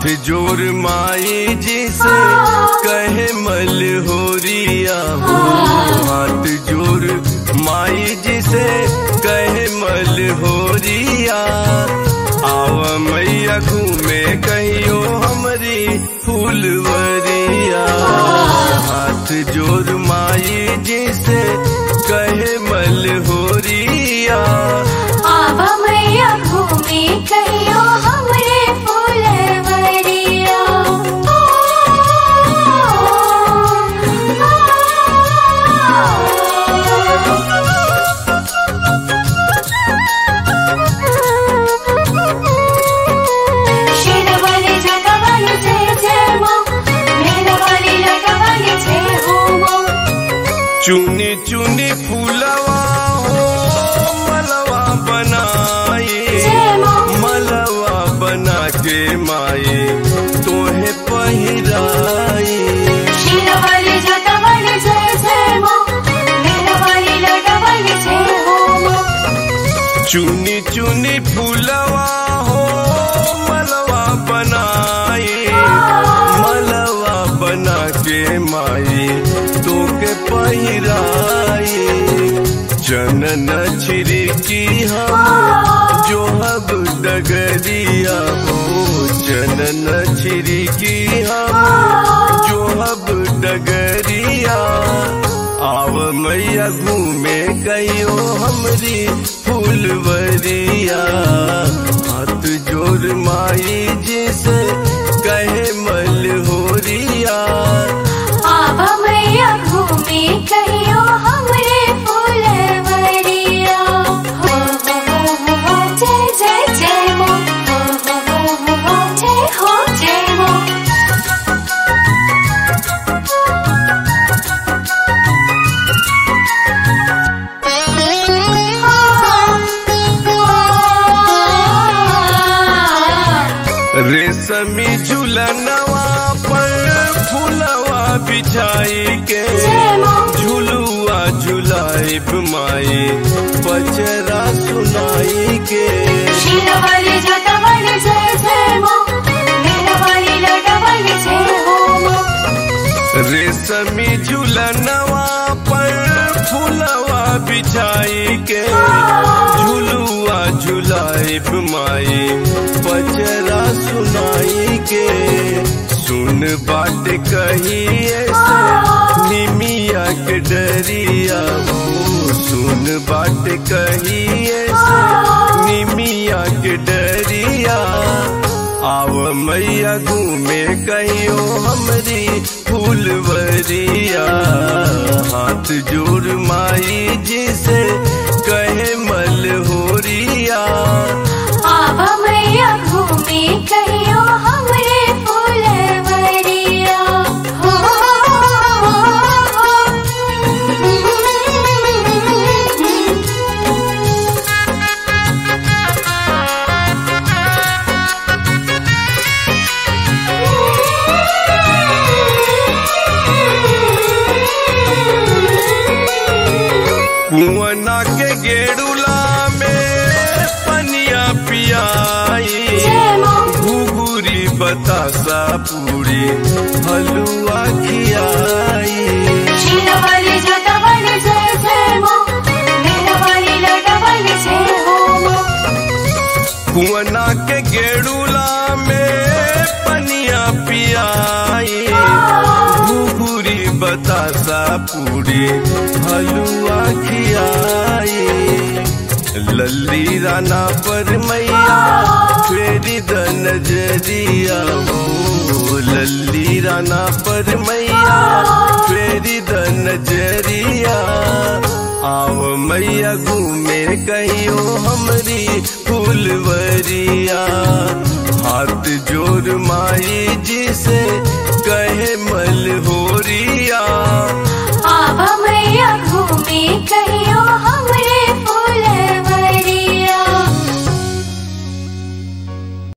जोर माई जी से कहे मलहोरिया हो, हाथ जोर माई जी से कहे मलहोरिया। आव मैया घूमे कहियो हमरी फूलवरिया, हाथ जोर माई जी से कहे मलहोरिया। आव मैया घूमे कहियो हमरे फूलवरिया। शेरवाली जगवाली जय जय माँ, मेरावाली लगवाली जय हो माँ। चुनी चुनी फूलवा हो मलवा बनाई, मलवा बना के माई तोहे पहिराई। शेरवाली जगवाली जय जय माँ, मेरावाली लगवाली जय हो माँ। चुनी चुनी फूलवा हो मलवा बनाई, मलवा बना के माई तोके पहिराई। जनन छिड़की हम जो हब डगरिया हो, जनन छिड़की हम जो हब डगरिया। आव मैया घूमे कहियो हमरी फूलवरिया, हाथ जोर माई जी से कहे मलहोरिया। आव मैया घूमे कहियो हमरे फूलवरिया। हो जय जय जय माँ, हो जय माँ। रेशमी झूलनवा पर फूलवा बिछाई के, झुलुआ झुलाइब माई पचरा सुनाई के। शेरवाली जगवाली जय जय माँ, मेरावाली लगवाली जय हो माँ। रेशमी झूलनवा पर फूलवा बिछाई के, झुलुआ झुलाइब माई पचरा सुनाई के। सुन बात कहिए से निमिया के डरिया हो, सुन बात कहिए से निमिया के डरिया। आव मैया घूमे कहियो हमरी फूलवरिया, हाथ जोर माई जी से कहे मलहोरिया। आव मैया घूमे कहियो हमरे फूलवरिया। हो कुआना के गेड़ुला में पनिया पियाई, घुघुरी बतासा पूरी हलुआ खियाई। शेरवाली जगवाली जय जय माँ, मेरावाली लगवाली जय हो माँ। कुआना के गेड़ुला में पनिया पियाई, घुघुरी बतासा पूरी हलुआ खियाई। लल्ली राना पर मैया फेरी द नजरिया हो, लल्ली राना पर मैया फेरी द नजरिया। आव मैया घूमे कहियो हमरी फूलवरिया, हाथ जोर माई जी से कहे मलहोरिया। आव मैया घूमे कहियो हम